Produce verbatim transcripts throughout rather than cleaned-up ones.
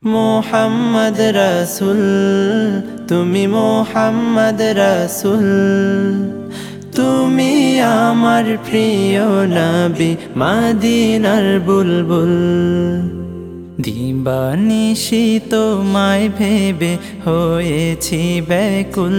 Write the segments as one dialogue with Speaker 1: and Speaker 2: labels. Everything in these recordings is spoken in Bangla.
Speaker 1: মোহাম্মদ রাসূল তুমি মোহাম্মদ রাসূল তুমি আমার প্রিয় নবী মদিনার বুলবুল। দিবানিশি তোমায় ভেবে হয়েছি ব্যাকুল।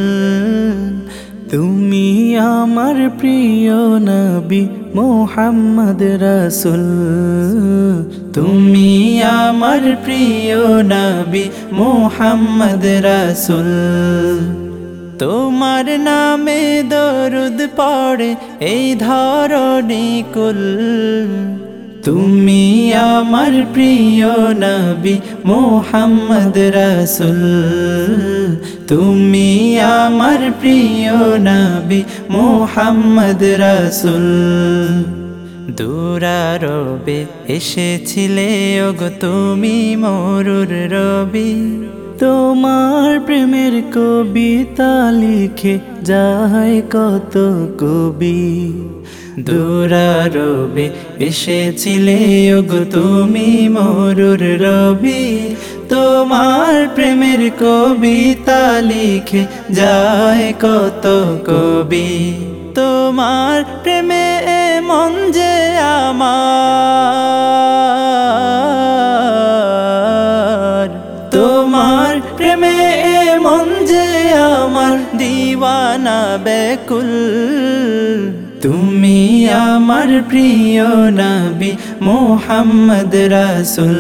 Speaker 1: তুমি আমার প্রিয় নবী মোহাম্মদ রাসূল তুমি আমার প্রিয় নবী মোহাম্মদ রাসূল। তোমার নামে দরুদ পড়ে এই ধরণী কুল। তুমি আমার প্রিয় নবী মোহাম্মদ রাসূল তুমি আমার প্রিয় নবী মোহাম্মদ রাসূল। দুরারবে এসেছিলে ওগো তুমি মরুর রবি। তোমার প্রেমের কবিতা লিখে যায় কত কবি। দুরারবে এসেছিলে ওগো তুমি মরুর রবি। তোমার প্রেমের কবিতা লিখে যায় কত কবি। তোমার প্রেমে মন যে আমার, তোমার প্রেমে মন যে আমার দিওয়ানা ব্যাকুল। তুমি আমার প্রিয় নবী মোহাম্মদ রাসূল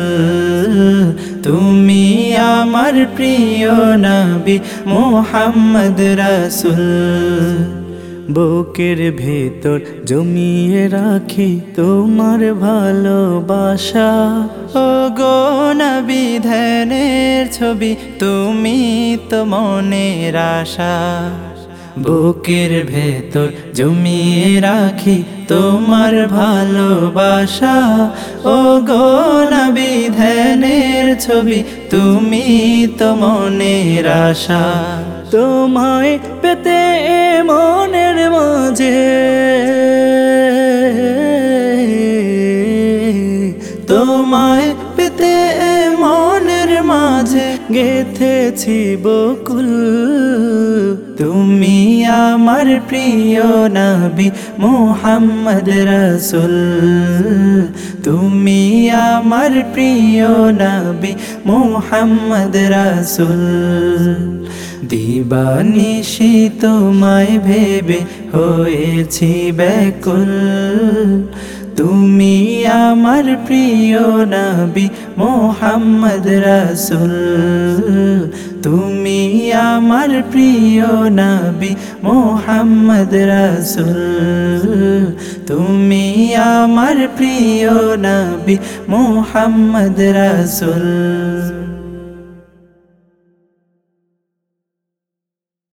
Speaker 1: তুমি আমার প্রিয় নবী মোহাম্মদ রাসূল। বুকের ভেতর জমিয়ে রাখি তোমার ভালোবাসা। ও গো নবী ধ্যানের ছবি তুমি তো মনের আশা। বুকের ভেতর জমিয়ে রাখি তোমার ভালোবাসা। ও গো নবী ধ্যানের ছবি তুমি তো মনের আশা। তোমায় পেতে মনের মাঝে তোমায় পেতে মনের মাঝে গেথেছি বকুল। তুমি আমার প্রিয় নবী মোহাম্মদ রাসূল তুমি আমার প্রিয় নবী মোহাম্মদ রাসূল। দিবানিশি তোমায় ভেবে হয়েছি ব্যাকুল। তুমি আমার প্রিয় নবী মোহাম্মদ রাসূল তুমি আমার প্রিয় নবী মোহাম্মদ রাসূল তুমি আমার প্রিয় নবী মোহাম্মদ রাসূল।